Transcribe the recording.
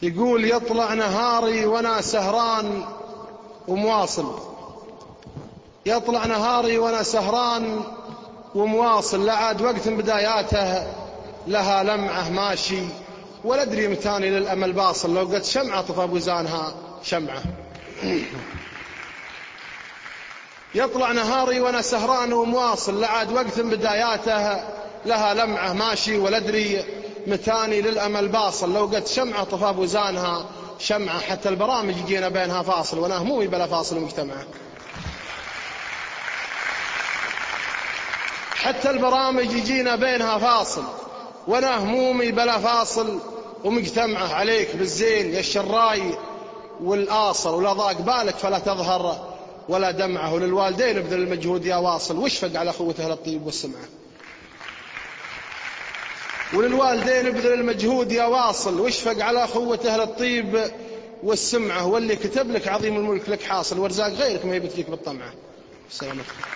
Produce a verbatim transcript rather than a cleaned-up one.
يقول يطلع نهاري وانا سهران ومواصل، يطلع نهاري وانا سهران ومواصل، لا عاد وقت بداياته لها لمعة ماشي، ولا أدري متاني للأمل باصل، لو قد شمعة طفى بوزانها شمعة. يطلع نهاري وانا سهران ومواصل، لا عاد وقت بداياته لها لمعة ماشي، ولا أدري متاني للأمل باصل، لو قد شمعة طفى بوزانها شمعة. حتى البرامج يجينا بينها فاصل، وانا همومي بلا فاصل مجتمعة. حتى البرامج يجينا بينها فاصل، وانا همومي بلا فاصل ومجتمعة. عليك بالزين يا الشراي والآصل، ولا ضاق بالك فلا تظهر ولا دمعه. وللوالدين ابذل المجهود يا واصل، واشفق على أخوته للطيب والسمعة. وللوالدين ابذل المجهود يا واصل، واشفق على أخوته للطيب والسمعة. واللي كتب لك عظيم الملك لك حاصل، وارزاق غيرك ما يبت فيك بالطمعة. السلام عليكم.